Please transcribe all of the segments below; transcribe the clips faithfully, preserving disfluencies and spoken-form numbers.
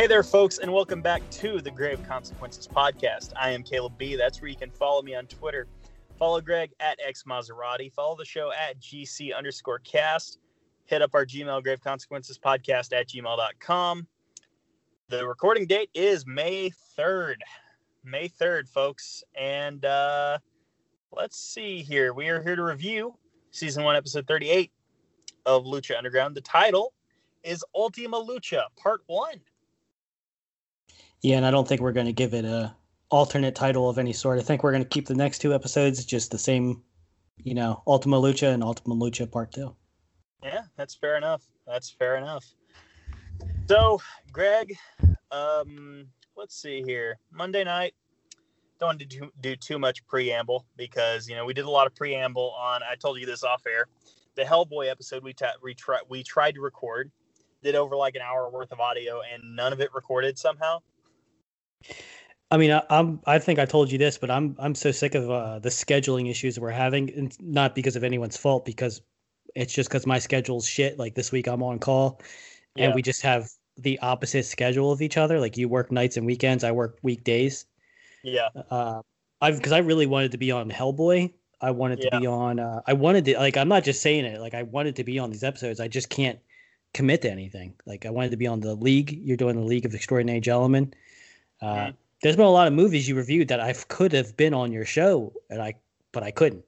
Hey there, folks, and welcome back to the Grave Consequences podcast. I am Caleb B. That's where you can follow me on Twitter. Follow Greg at X Maserati. Follow the show at G C underscore cast. Hit up our Gmail, Grave Consequences podcast at gmail dot com. The recording date is May third. May third, folks. And uh, let's see here. We are here to review season one, episode thirty-eight of Lucha Underground. The title is Ultima Lucha, part one. Yeah, and I don't think we're going to give it a alternate title of any sort. I think we're going to keep the next two episodes just the same, you know, Ultima Lucha and Ultima Lucha Part two. Yeah, that's fair enough. That's fair enough. So, Greg, um, let's see here. Monday night, don't want to do, do too much preamble because, you know, we did a lot of preamble on, I told you this off air, the Hellboy episode we, ta- we, try- we tried to record, did over like an hour worth of audio, and none of it recorded somehow. I mean, I, I'm. I think I told you this, but I'm. I'm so sick of uh, the scheduling issues we're having, and not because of anyone's fault, because it's just because my schedule's shit. Like this week, I'm on call, and Yeah. we just have the opposite schedule of each other. Like you work nights and weekends, I work weekdays. Yeah. Uh, I've because I really wanted to be on Hellboy. I wanted to Yeah. be on. Uh, I wanted to like. I'm not just saying it. Like I wanted to be on these episodes. I just can't commit to anything. Like I wanted to be on the League. You're doing the League of Extraordinary Gentlemen. Uh, Mm-hmm. There's been a lot of movies you reviewed that I could have been on your show, and I, but I couldn't.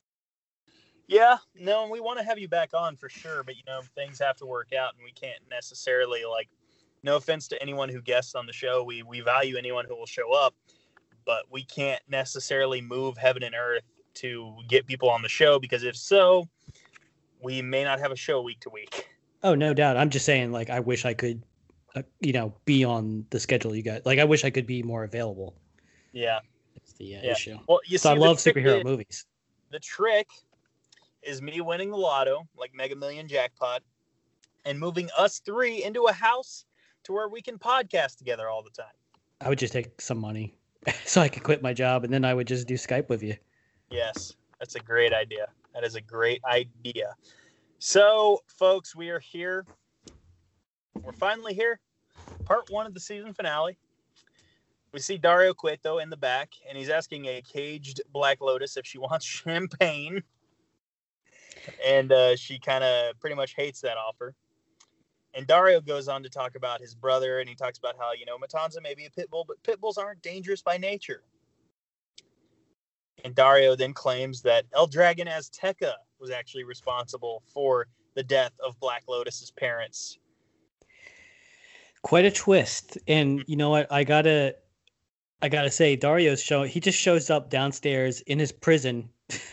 Yeah, no, and we want to have you back on for sure, but, you know, things have to work out, and we can't necessarily, like, no offense to anyone who guests on the show. We, we value anyone who will show up, but we can't necessarily move heaven and earth to get people on the show, because if so, we may not have a show week to week. Oh, no doubt. I'm just saying, like, I wish I could, uh, you know, be on the schedule you got. Like, I wish I could be more available. Yeah. That's the uh, Yeah. issue. Well, you so see, I love the trick superhero is- movies. The trick is me winning the lotto, like Mega Million Jackpot, and moving us three into a house to where we can podcast together all the time. I would just take some money so I could quit my job, and then I would just do Skype with you. Yes, that's a great idea. That is a great idea. So, folks, we are here. We're finally here. Part one of the season finale. We see Dario Cueto in the back, and he's asking a caged Black Lotus if she wants champagne. And uh, she kind of pretty much hates that offer. And Dario goes on to talk about his brother, and he talks about how, you know, Matanza may be a pit bull, but pit bulls aren't dangerous by nature. And Dario then claims that El Dragon Azteca was actually responsible for the death of Black Lotus's parents. Quite a twist. And you know what? I gotta, I gotta say, Dario's show. He just shows up downstairs in his prison,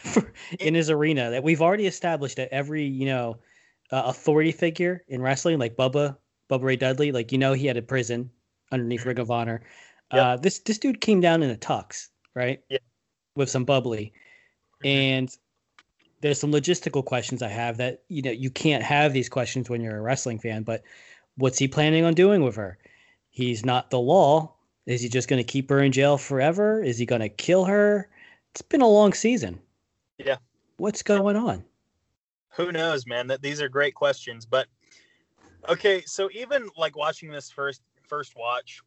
in his arena that we've already established that every, you know, uh, authority figure in wrestling, like Bubba, Bubba Ray Dudley, like, you know, he had a prison underneath Ring of Honor. Yep. Uh, this this dude came down in a tux, right? Yeah. With some bubbly, Mhm. and there's some logistical questions I have that, you know, you can't have these questions when you're a wrestling fan, but what's he planning on doing with her? He's not the law. Is he just going to keep her in jail forever? Is he going to kill her? It's been a long season. Yeah. What's going on? Who knows, man? That these are great questions. But okay, so even like watching this first first watch,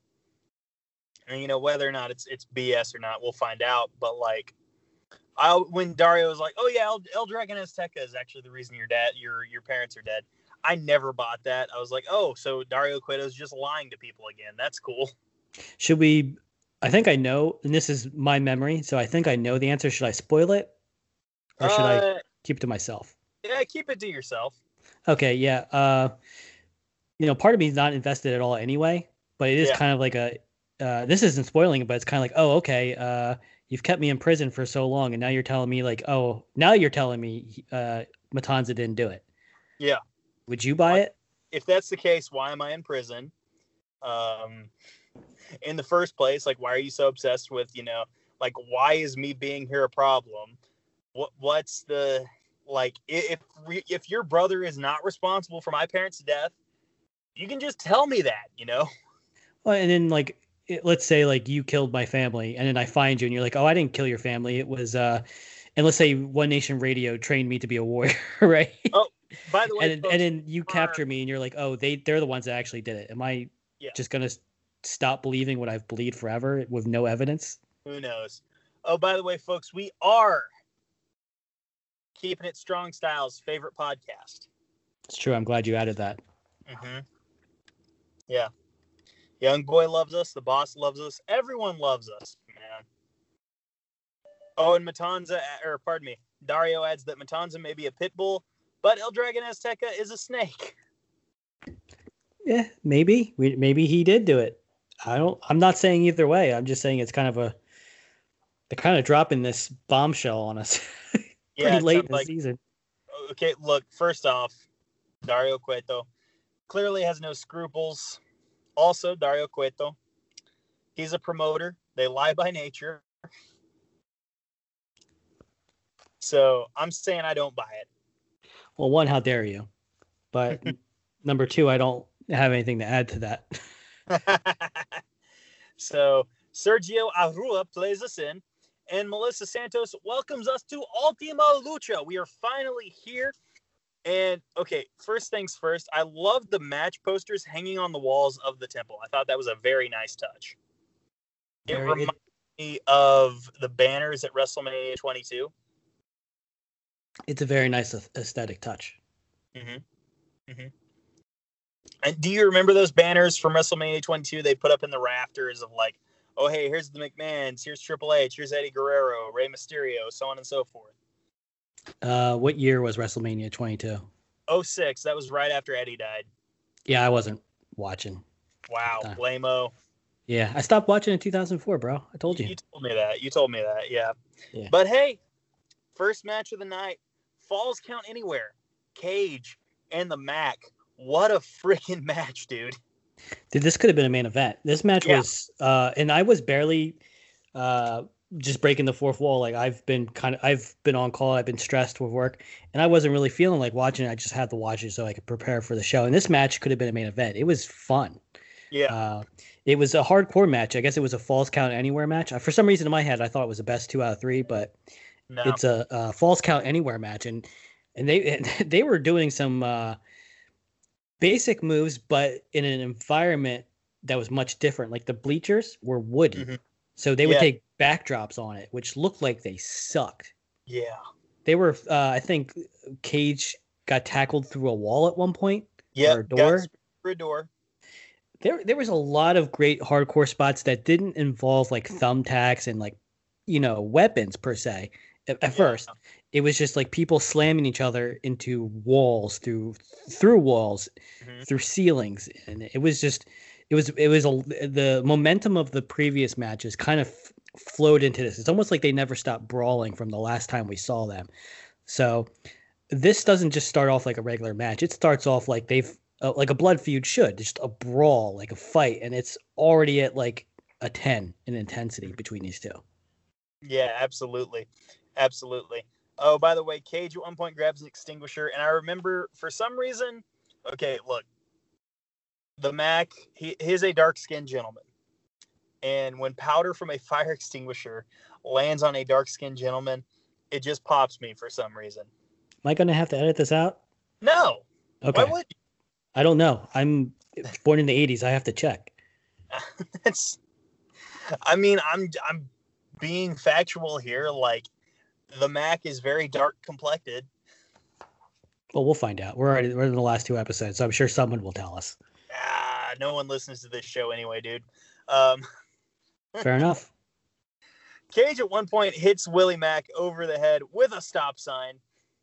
and you know whether or not it's it's B S or not, we'll find out. But like, I when Dario was like, "Oh yeah, El, El Dragon Azteca is actually the reason your dad, your your parents are dead," I never bought that. I was like, "Oh, so Dario Cueto's just lying to people again? That's cool." Should we? I think I know, and this is my memory, so I think I know the answer. Should I spoil it, or should Uh, I keep it to myself? Yeah, keep it to yourself. Okay, yeah. Uh, you know, part of me is not invested at all anyway, but it is Yeah. kind of like a. Uh, this isn't spoiling it, but it's kind of like, oh, okay. Uh, you've kept me in prison for so long, and now you're telling me, like, oh, now you're telling me, uh, Matanza didn't do it. Yeah. Would you buy it? If that's the case, why am I in prison? Um, in the first place, like, why are you so obsessed with, you know, like, why is me being here a problem? What, what's the, like, if, if your brother is not responsible for my parents' death, you can just tell me that, you know? Well, and then like, it, let's say like you killed my family, and then I find you, and you're like, oh, I didn't kill your family. It was, uh, and let's say One Nation Radio trained me to be a warrior, right? Oh, by the way, and folks, and then you are- capture me, and you're like, oh, they they're the ones that actually did it. Am I Yeah. just gonna stop believing what I've believed forever with no evidence? Who knows? Oh, by the way, folks, we are Keeping It Strong Style's favorite podcast. It's true. I'm glad you added that. Mm-hmm. Yeah. Young boy loves us. The boss loves us. Everyone loves us, man. Oh, and Matanza, or pardon me, Dario adds that Matanza may be a pit bull, but El Dragon Azteca is a snake. Yeah, maybe. We, maybe he did do it. I don't. I'm not saying either way. I'm just saying it's kind of a. They're kind of dropping this bombshell on us pretty Yeah, late in the like, season. Okay, look. First off, Dario Cueto clearly has no scruples. Also, Dario Cueto, he's a promoter. They lie by nature. So I'm saying I don't buy it. Well, one, how dare you? But number two, I don't have anything to add to that. So Sergio Arrua plays us in, and Melissa Santos welcomes us to Ultima Lucha. We are finally here. And okay, first things first, I love the match posters hanging on the walls of the temple. I thought that was a very nice touch. It Very, reminds it, me of the banners at WrestleMania twenty-two. It's a very nice aesthetic touch. Mm-hmm. Mm-hmm. And do you remember those banners from WrestleMania twenty-two they put up in the rafters of like, oh, hey, here's the McMahons, here's Triple H, here's Eddie Guerrero, Rey Mysterio, so on and so forth. Uh, what year was WrestleMania twenty-two? oh six. That was right after Eddie died. Yeah, I wasn't watching. Wow, lame-o. Yeah, I stopped watching in two thousand four, bro. I told you. You told me that. You told me that, yeah. yeah. But hey, first match of the night, Falls Count Anywhere, Cage and the Mac. What a freaking match, dude. Dude, this could have been a main event. This match yeah. was, uh, and I was barely uh, just breaking the fourth wall. Like I've been kind of, I've been on call. I've been stressed with work, and I wasn't really feeling like watching it. I just had to watch it so I could prepare for the show. And this match could have been a main event. It was fun. Yeah. Uh, it was a hardcore match. I guess it was a Falls Count Anywhere match. For some reason in my head, I thought it was the best two out of three, but no. it's a, a Falls Count Anywhere match, and and they they were doing some. Uh, basic moves, but in an environment that was much different. Like the bleachers were wooden, mm-hmm. so they would yeah. take backdrops on it, which looked like they sucked. Yeah, they were. Uh, I think Cage got tackled through a wall at one point. Yeah, or a door. Through a door. There, there was a lot of great hardcore spots that didn't involve like thumbtacks and like, you know, weapons per se. At, at yeah. first, it was just like people slamming each other into walls, through through walls, mm-hmm. through ceilings, and it was just, it was it was a, the momentum of the previous matches kind of f- flowed into this. It's almost like they never stopped brawling from the last time we saw them. So this doesn't just start off like a regular match. It starts off like they've uh, like a blood feud should, just a brawl, like a fight, and it's already at like a ten in intensity between these two. Yeah, absolutely. Absolutely. Oh, by the way, Cage at one point grabs an extinguisher, and I remember for some reason, okay, look, the Mac, he, he's a dark-skinned gentleman. And when powder from a fire extinguisher lands on a dark-skinned gentleman, it just pops me for some reason. Am I going to have to edit this out? No. Okay. Why would you? I don't know. I'm born in the eighties. I have to check. That's, I mean, I'm I'm being factual here, like, the Mac is very dark complected. Well, we'll find out. We're already we're in the last two episodes, so I'm sure someone will tell us. Ah, no one listens to this show anyway, dude. Um, Fair enough. Cage at one point hits Willie Mack over the head with a stop sign.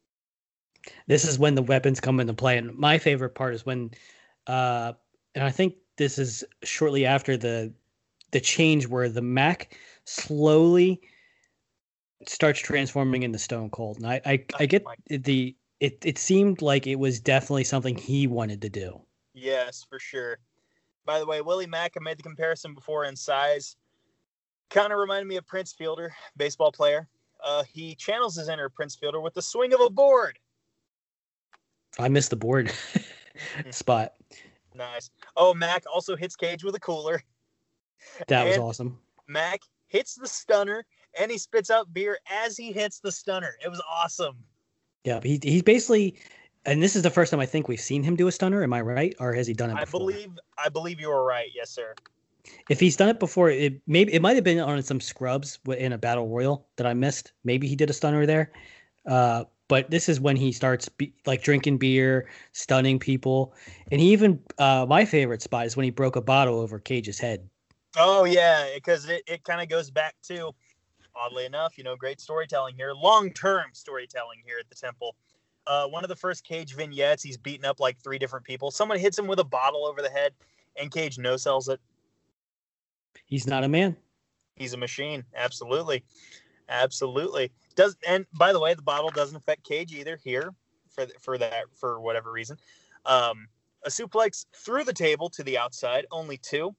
This is when the weapons come into play, and my favorite part is when, uh, and I think this is shortly after the the change where the Mac slowly starts transforming into Stone Cold, and I I, I get the it. It seemed like it was definitely something he wanted to do. Yes, for sure. By the way, Willie Mack, I made the comparison before in size. Kind of reminded me of Prince Fielder, baseball player. Uh, he channels his inner Prince Fielder with the swing of a board. I missed the board spot. Nice. Oh, Mac also hits Cage with a cooler. That was and awesome. Mac hits the stunner, and he spits out beer as he hits the stunner. It was awesome. Yeah, he he basically And this is the first time I think we've seen him do a stunner. Am I right? Or has he done it I before? believe I believe you are right. Yes, sir. If he's done it before, it maybe it might have been on some scrubs in a battle royal that I missed. Maybe he did a stunner there. Uh, but this is when he starts be, like drinking beer, stunning people, and he even uh, my favorite spot is when he broke a bottle over Cage's head. Oh yeah, because it, it kind of goes back to, oddly enough, you know, great storytelling here, long-term storytelling here at the Temple. Uh, one of the first Cage vignettes, he's beating up like three different people. Someone hits him with a bottle over the head, and Cage no-sells it. He's not a man. He's a machine. Absolutely. Absolutely. Does and by the way, the bottle doesn't affect Cage either here for for that for whatever reason. Um, a suplex through the table to the outside, only two.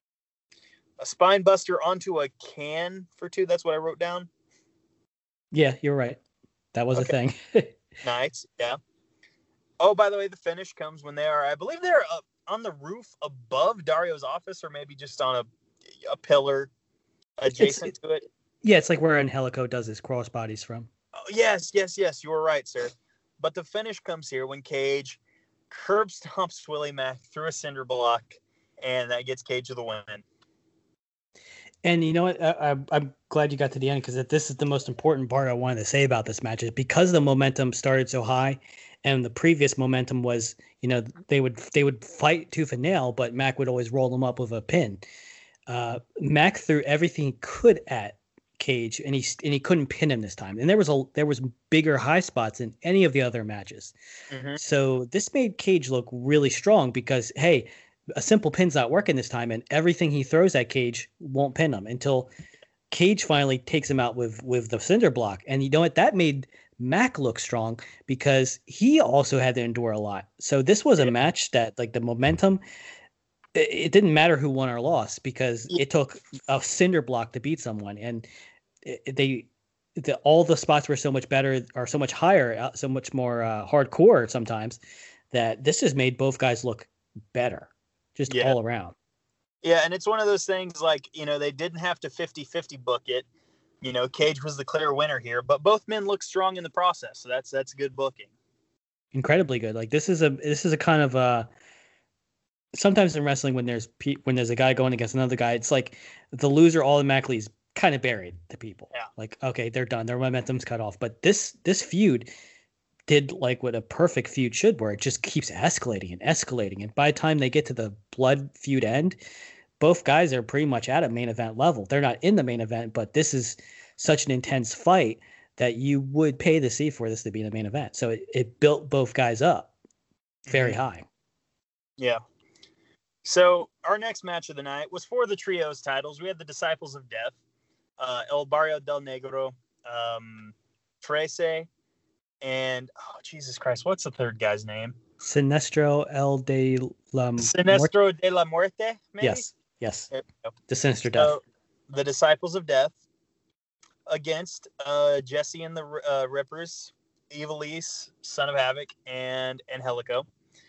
A spine buster onto a can for two. That's what I wrote down. Yeah, you're right. That was okay. a thing. Nice. Yeah. Oh, by the way, the finish comes when they are, I believe they're up on the roof above Dario's office, or maybe just on a a pillar adjacent it's, to it. Yeah, it's like where Angelico does his crossbodies from. Oh, yes, yes, yes. You were right, sir. But the finish comes here when Cage curb stomps Willie Mack through a cinder block, and that gets Cage to the win. And you know what? I, I, I'm glad you got to the end, because this is the most important part I wanted to say about this match, is because the momentum started so high, and the previous momentum was, you know, they would they would fight tooth and nail, but Mack would always roll them up with a pin. Uh, Mack threw everything he could at Cage, and he and he couldn't pin him this time. And there was a there was bigger high spots in any of the other matches. Mm-hmm. So this made Cage look really strong, because hey, a simple pin's not working this time, and everything he throws at Cage won't pin him until Cage finally takes him out with with the cinder block. And you know what? That made Mack look strong, because he also had to endure a lot. So this was a match that, like, the momentum, it, it didn't matter who won or lost, because it took a cinder block to beat someone, and it, they the, all the spots were so much better, or so much higher, so much more uh, hardcore sometimes, that this just made both guys look better, just yeah. all around. Yeah, and it's one of those things, like, you know, they didn't have to fifty-fifty book it. You know, Cage was the clear winner here, but both men look strong in the process, so that's that's good booking. Incredibly good. Like, this is a this is a kind of uh sometimes in wrestling, when there's pe- when there's a guy going against another guy, it's like the loser automatically is kind of buried to people. Yeah. Like, okay, they're done, their momentum's cut off. But this this feud did like what a perfect feud should, where it just keeps escalating and escalating, and by the time they get to the blood feud end, both guys are pretty much at a main event level. They're not in the main event, but this is such an intense fight that you would pay to see for this to be in the main event. So it, it built both guys up very mm-hmm. high. Yeah. So our next match of the night was for the trios titles. We had the Disciples of Death, uh, El Barrio del Negro, um, Trece, and, oh, Jesus Christ, what's the third guy's name? Sinestro El de la Sinestro Muerte? de la Muerte, maybe? Yes. Yes, the Sinister Death. So, the Disciples of Death against uh, Jesse and the uh, Rippers, Ivelisse, Son of Havoc, and Angelico.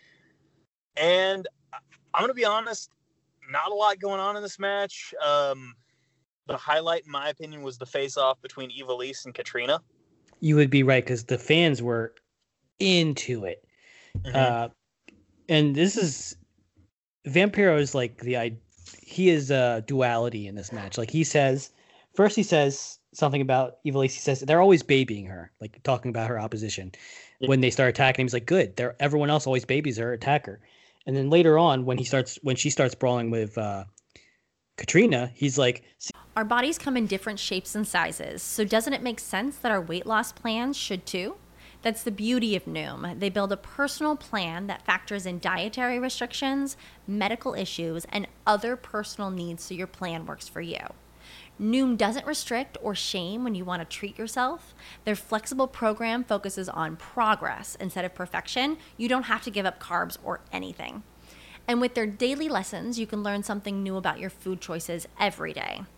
And I'm going to be honest, not a lot going on in this match. Um, the highlight, in my opinion, was the face-off between Ivelisse and Katrina. You would be right, because the fans were into it. Mm-hmm. Uh, and this is... Vampiro is like the... He is a duality in this match. Like, he says... First he says something about Ivelisse. He says they're always babying her, like talking about her opposition. Yeah. When they start attacking him, he's like, good. They're, everyone else always babies her, attack her. And then later on, when he starts, when she starts brawling with uh, Katrina, he's like, our bodies come in different shapes and sizes, so doesn't it make sense that our weight loss plans should too? That's the beauty of Noom. They build a personal plan that factors in dietary restrictions, medical issues, and other personal needs, so your plan works for you. Noom doesn't restrict or shame when you want to treat yourself. Their flexible program focuses on progress instead of perfection. You don't have to give up carbs or anything. And with their daily lessons, you can learn something new about your food choices every day.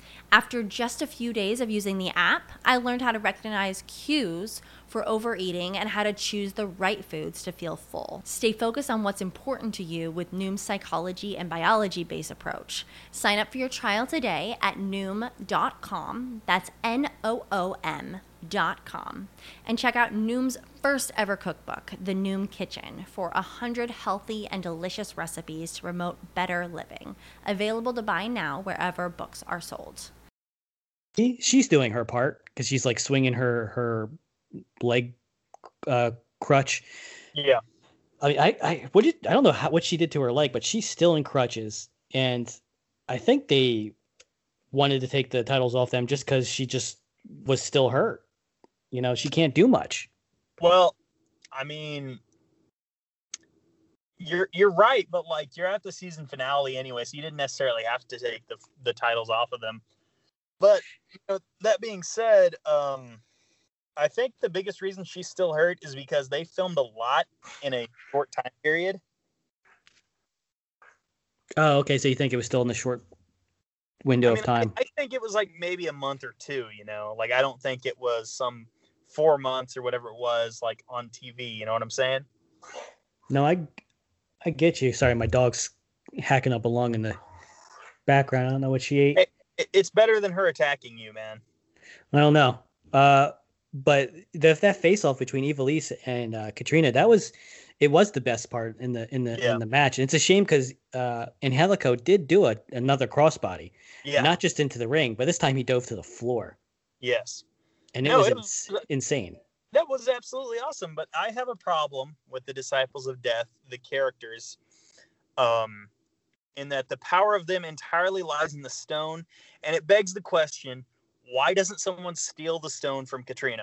After just a few days of using the app, I learned how to recognize cues for overeating and how to choose the right foods to feel full. Stay focused on what's important to you with Noom's psychology and biology-based approach. Sign up for your trial today at noom dot com. That's N O O M dot com. And check out Noom's first ever cookbook, The Noom Kitchen, for one hundred healthy and delicious recipes to promote better living. Available to buy now wherever books are sold. She's doing her part because she's like swinging her her leg uh, crutch. Yeah. I mean, I I what did I don't know how, what she did to her leg, but she's still in crutches, and I think they wanted to take the titles off them just because she just was still hurt. You know, she can't do much. Well, I mean, you're you're right, but like you're at the season finale anyway, so you didn't necessarily have to take the the titles off of them. But you know, that being said, um, I think the biggest reason she's still hurt is because they filmed a lot in a short time period. Oh, okay. So you think it was still in the short window I mean, of time? I, I think it was like maybe a month or two, you know, like I don't think it was some four months or whatever it was like on T V. You know what I'm saying? No, I, I get you. Sorry, my dog's hacking up a lung in the background. I don't know what she ate. It, it's better than her attacking you, man. I don't know. Uh, but the, that face off between Ivelisse and uh, Katrina, that was, it was the best part in the in the Yeah. in the match. And it's a shame because uh, Angelico did do a, another crossbody, Yeah. not just into the ring, but this time he dove to the floor, Yes. and it No, was, it ins- was- insane. That was absolutely awesome, but I have a problem with the Disciples of Death, the characters, um, in that the power of them entirely lies in the stone, and it begs the question, why doesn't someone steal the stone from Katrina?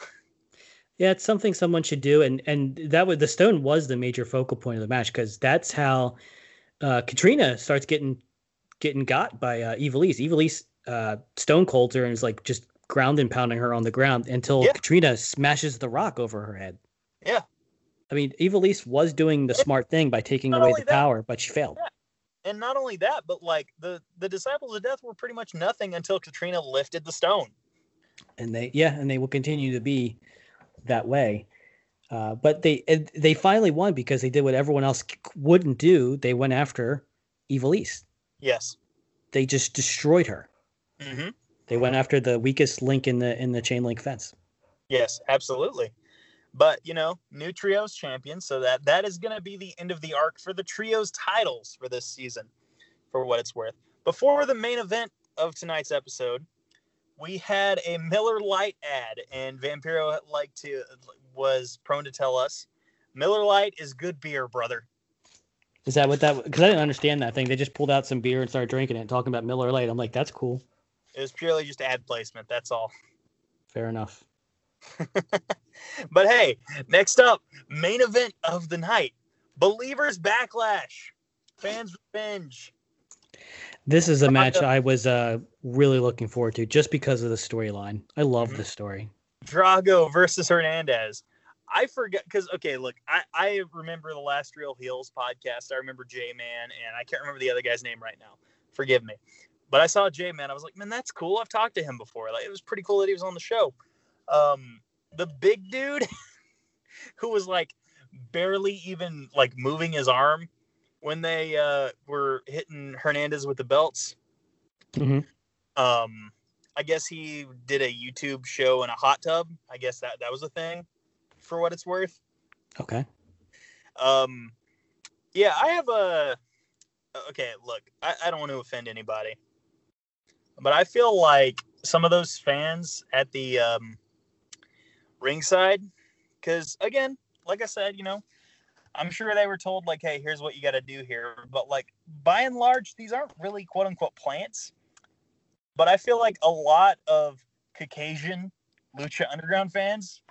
Yeah, it's something someone should do, and and that was the stone was the major focal point of the match because that's how uh, Katrina starts getting getting got by uh, Ivelisse. Ivelisse uh, stone colds her and is like just ground and pounding her on the ground until Yeah. Katrina smashes the rock over her head. Yeah. I mean, Ivelisse was doing the smart thing by taking Not away only the that- power, but she failed. And not only that, but like the, the Disciples of Death were pretty much nothing until Katrina lifted the stone. And they, yeah, and they will continue to be that way. Uh, but they and they finally won because they did what everyone else c- wouldn't do. They went after Ivelisse. Yes. They just destroyed her. Mm-hmm. They went after the weakest link in the in the chain link fence. Yes, absolutely. But, you know, new trios champion, so that that is going to be the end of the arc for the trios titles for this season, for what it's worth. Before the main event of tonight's episode, we had a Miller Lite ad, and Vampiro like to was prone to tell us, Miller Lite is good beer, brother. Is that what that? Because I didn't understand that thing. They just pulled out some beer and started drinking it, and talking about Miller Lite. I'm like, that's cool. It was purely just ad placement, that's all. Fair enough. But hey, next up, main event of the night, Believers Backlash, Fans Revenge. This is a match I was uh, really looking forward to just because of the storyline. I love Mhm. the story. Drago versus Hernandez. I forget because okay, look, I, I remember the last Real Heels podcast. I remember J-Man, and I can't remember the other guy's name right now. Forgive me. But I saw J-Man. I was like, man, that's cool. I've talked to him before. Like, it was pretty cool that he was on the show. Um, the big dude who was like barely even like moving his arm when they uh, were hitting Hernandez with the belts. Mm-hmm. Um, I guess he did a YouTube show in a hot tub. I guess that that was a thing, for what it's worth. Okay. Um, yeah, I have a. Okay, look, I, I don't want to offend anybody, but I feel like some of those fans at the um, ringside, because again, like I said, you know, I'm sure they were told like, hey, here's what you got to do here, but like by and large, these aren't really quote unquote plants. But I feel like a lot of Caucasian Lucha Underground fans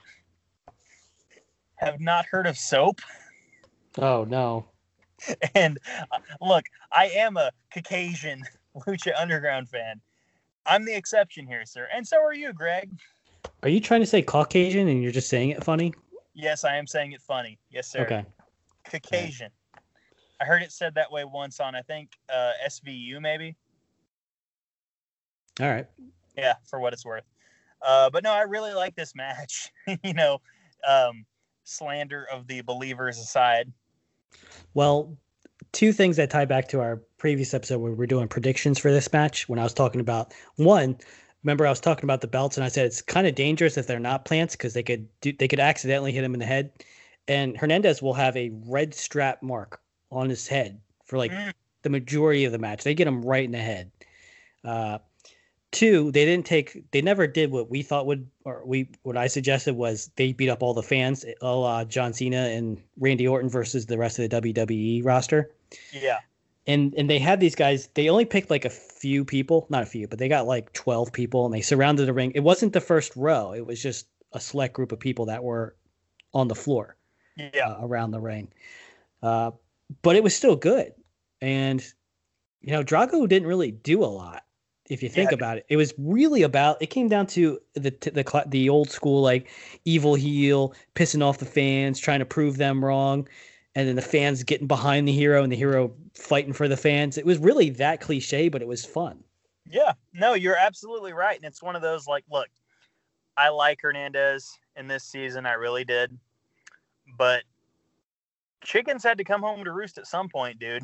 have not heard of soap. Oh no. And uh, look, I am a Caucasian Lucha Underground fan. I'm the exception here, sir. And so are you, Greg. Are you trying to say Caucasian and you're just saying it funny? Yes, I am saying it funny. Yes, sir. Okay. Caucasian. I heard it said that way once on, I think, uh, S V U maybe. All right. Yeah, for what it's worth. Uh, but no, I really like this match. you know, um, slander of the believers aside. Well, two things that tie back to our previous episode where we're doing predictions for this match. When I was talking about one, remember I was talking about the belts, and I said it's kind of dangerous if they're not plants because they could do, they could accidentally hit him in the head. And Hernandez will have a red strap mark on his head for like mm. the majority of the match. They get him right in the head. Uh, two, they didn't take, they never did what we thought would, or we, what I suggested was they beat up all the fans, a la John Cena and Randy Orton versus the rest of the W W E roster. Yeah. And and they had these guys, they only picked like a few people, not a few, but they got like twelve people and they surrounded the ring. It wasn't the first row. It was just a select group of people that were on the floor. Yeah. Uh, around the ring. Uh, but it was still good. And, you know, Drago didn't really do a lot. If you think yeah. about it, it was really about, it came down to the, the, the old school, like evil heel pissing off the fans, trying to prove them wrong. And then the fans getting behind the hero and the hero fighting for the fans. It was really that cliche, but it was fun. Yeah, no, you're absolutely right. And it's one of those like, look, I like Hernandez in this season. I really did. But chickens had to come home to roost at some point, dude.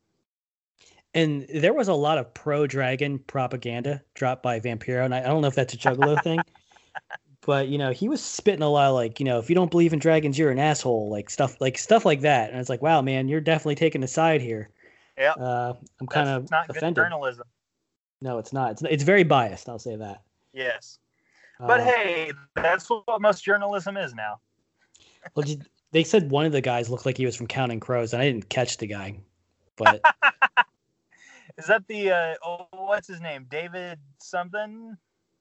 And there was a lot of pro-Dragon propaganda dropped by Vampiro. And I, I don't know if that's a Juggalo thing. But, you know, he was spitting a lot of, like, you know, if you don't believe in dragons, you're an asshole. Like, stuff like stuff like that. And it's like, wow, man, you're definitely taking a side here. Yeah. Uh, I'm kind of not offended. Good journalism. No, it's not. It's, it's very biased. I'll say that. Yes. But, uh, hey, that's what most journalism is now. Well, they said one of the guys looked like he was from Counting Crows, and I didn't catch the guy. But is that the uh, oh, what's his name? David something?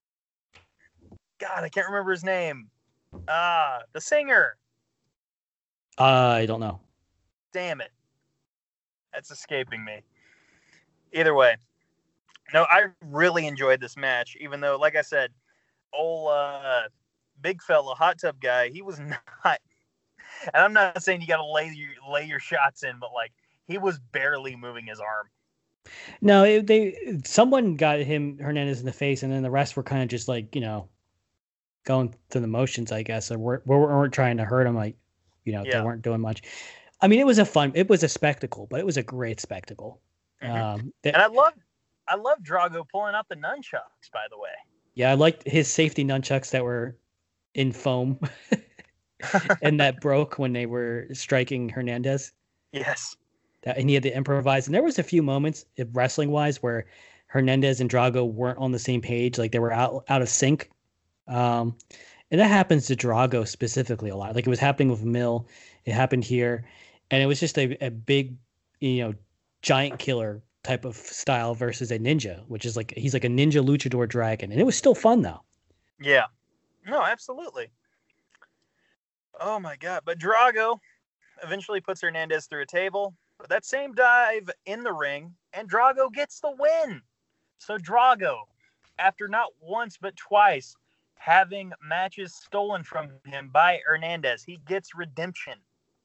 God, I can't remember his name. Ah, the singer. Uh, I don't know. Damn it, that's escaping me. Either way, no, I really enjoyed this match. Even though, like I said, old uh, big fella, hot tub guy, he was not. And I'm not saying you got to lay your lay your shots in, but like he was barely moving his arm. No, it, they someone got him Hernandez in the face, and then the rest were kind of just like, you know, going through the motions, I guess, or we're, we weren't trying to hurt him. Like, you know, yeah. They weren't doing much. I mean, it was a fun, it was a spectacle, but it was a great spectacle. Mm-hmm. Um, that, and I love, I love Drago pulling out the nunchucks. By the way, yeah, I liked his safety nunchucks that were in foam. And that broke when they were striking Hernandez. Yes. That, and he had to improvise. And there was a few moments, wrestling-wise, where Hernandez and Drago weren't on the same page. Like, they were out, out of sync. Um, and that happens to Drago specifically a lot. Like, it was happening with Mill. It happened here. And it was just a, a big, you know, giant killer type of style versus a ninja, which is like, he's like a ninja luchador dragon. And it was still fun, though. Yeah. No, absolutely. Oh, my God. But Drago eventually puts Hernandez through a table. But that same dive in the ring, and Drago gets the win. So Drago, after not once but twice having matches stolen from him by Hernandez, he gets redemption.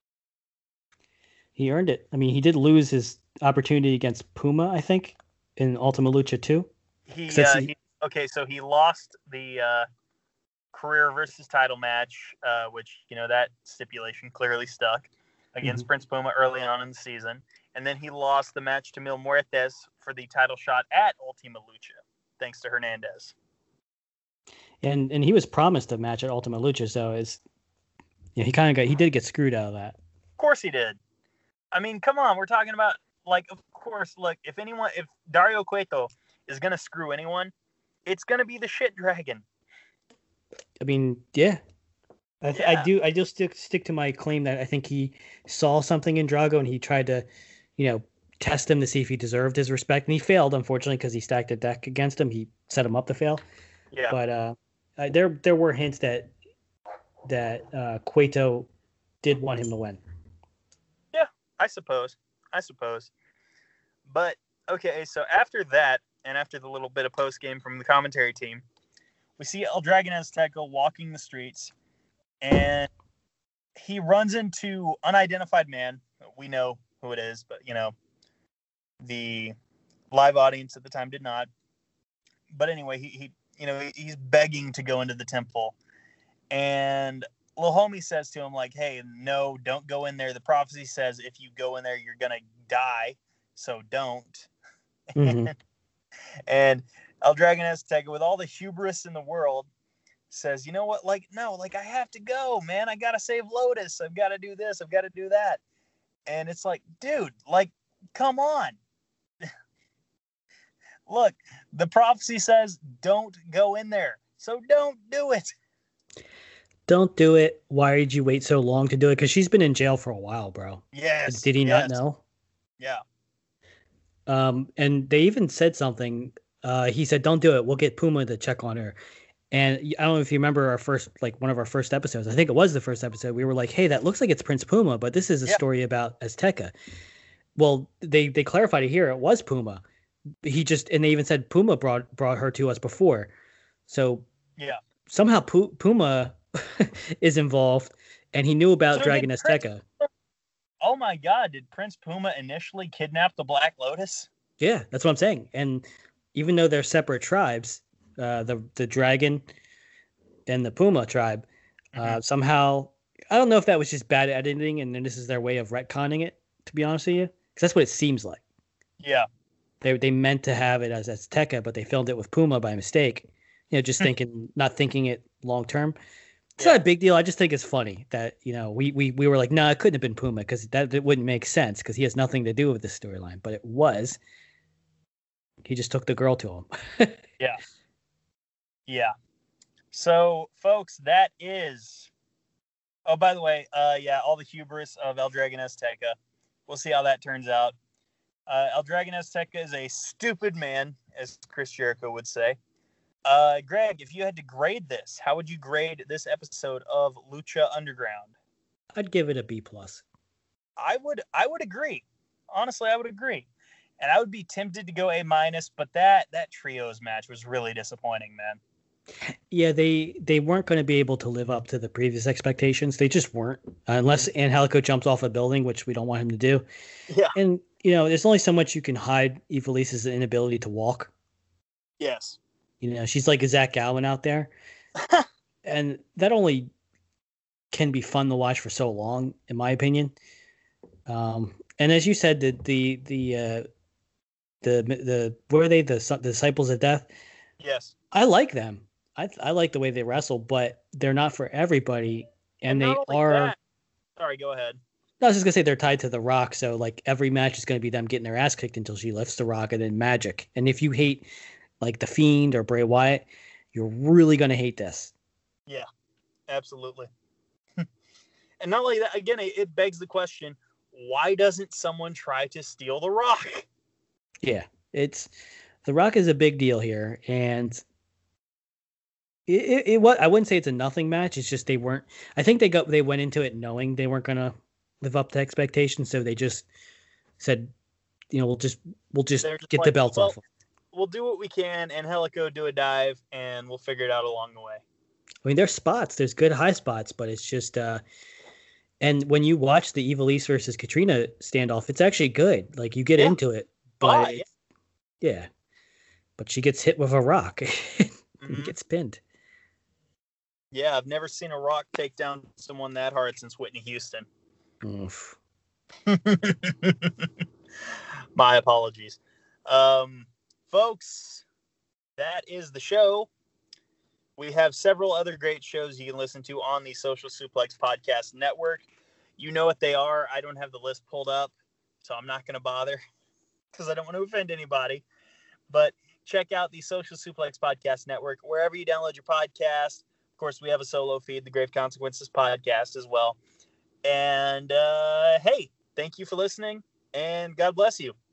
He earned it. I mean, he did lose his opportunity against Puma, I think, in Ultima Lucha two. He, uh, he okay, so he lost the uh, career versus title match, uh, which, you know, that stipulation clearly stuck against mm-hmm. Prince Puma early on in the season. And then he lost the match to Mil Muertes for the title shot at Ultima Lucha, thanks to Hernandez. And and he was promised a match at Ultima Lucha, so it's, yeah, he kind of got, he did get screwed out of that. Of course he did. I mean, come on, we're talking about, like, of course, look, if anyone, if Dario Cueto is going to screw anyone, it's going to be the shit dragon. I mean, yeah. I, th- yeah. I do. I just stick stick to my claim that I think he saw something in Drago and he tried to, you know, test him to see if he deserved his respect, and he failed, unfortunately, because he stacked a deck against him. He set him up to fail. Yeah. But uh, I, there there were hints that that uh, Cueto did want him to win. Yeah, I suppose. I suppose. But okay, so after that, and after the little bit of post game from the commentary team, we see El Dragon Azteca walking the streets. And he runs into unidentified man. We know who it is, but, you know, the live audience at the time did not. but anyway, he, he you know, he, he's begging to go into the temple. And little homie says to him, like, hey, no, don't go in there. The prophecy says if you go in there, you're going to die. So don't. Mm-hmm. And El Dragon Azteca, with all the hubris in the world, says, you know what? Like, no, like, I have to go, man. I got to save Lotus. I've got to do this. I've got to do that. And it's like, dude, like, come on. Look, the prophecy says don't go in there. So don't do it. Don't do it. Why did you wait so long to do it? Because she's been in jail for a while, bro. Yes. Did he yes. not know? Yeah. Um, and they even said something. Uh, he said, don't do it. We'll get Puma to check on her. And I don't know if you remember our first, like one of our first episodes. I think it was the first episode. We were like, hey, that looks like it's Prince Puma, but this is a yeah. story about Azteca. Well, they, they clarified it here. It was Puma. He just, and they even said Puma brought brought her to us before. So yeah, somehow P- Puma is involved, and he knew about so Dragon Azteca. Prince, oh my God, did Prince Puma initially kidnap the Black Lotus? Yeah, that's what I'm saying. And even though they're separate tribes, uh, the the dragon and the Puma tribe, mm-hmm. uh, somehow, I don't know if that was just bad editing, and then this is their way of retconning it, to be honest with you, because that's what it seems like. Yeah. They they meant to have it as Azteca, but they filmed it with Puma by mistake. You know, just thinking, not thinking it long term. It's yeah. not a big deal. I just think it's funny that, you know, we we, we were like, no, nah, it couldn't have been Puma because that it wouldn't make sense because he has nothing to do with this storyline. But it was. He just took the girl to him. yeah. Yeah. So, folks, that is. Oh, by the way, uh, yeah, all the hubris of El Dragon Azteca. We'll see how that turns out. Uh, El Dragon Azteca is a stupid man, as Chris Jericho would say. Uh, Greg, if you had to grade this, how would you grade this episode of Lucha Underground? I'd give it a B plus. I would, I would agree. Honestly, I would agree, and I would be tempted to go A minus. But that that trios match was really disappointing, man. Yeah, they they weren't going to be able to live up to the previous expectations. They just weren't, unless Angelico jumps off a building, which we don't want him to do. Yeah, and. You know, there's only so much you can hide Ivalice's inability to walk. Yes. You know, she's like a Zach Galvin out there. And that only can be fun to watch for so long, in my opinion. Um, and as you said, the the the uh, the the were they the, the Disciples of Death? Yes. I like them. I I like the way they wrestle, but they're not for everybody, and, and they are. That, sorry, go ahead. I was just gonna say they're tied to The Rock, so like every match is gonna be them getting their ass kicked until she lifts The Rock, and then magic. And if you hate like The Fiend or Bray Wyatt, you're really gonna hate this. Yeah, absolutely. And not only that, again, it, it begs the question: why doesn't someone try to steal The Rock? Yeah, it's The Rock is a big deal here, and it, it, it what I wouldn't say it's a nothing match. It's just they weren't. I think they got they went into it knowing they weren't gonna live up to expectations, so they just said, you know, we'll just we'll just, just get like, the belts well, off. We'll do what we can, and Helico do a dive, and we'll figure it out along the way. I mean, there's spots, there's good high spots, but it's just, uh, and when you watch the Ivelisse versus Katrina standoff, it's actually good. Like you get yeah. into it, but oh, yeah. yeah, but she gets hit with a rock and mm-hmm. gets pinned. Yeah, I've never seen a Rock take down someone that hard since Whitney Houston. Oof. My apologies. Um, folks, that is the show. We have several other great shows you can listen to on the Social Suplex Podcast Network. You know what they are. I don't have the list pulled up, so I'm not going to bother because I don't want to offend anybody. But check out the Social Suplex Podcast Network wherever you download your podcast. Of course, we have a solo feed, the Grave Consequences Podcast as well. And, uh, hey, thank you for listening, and God bless you.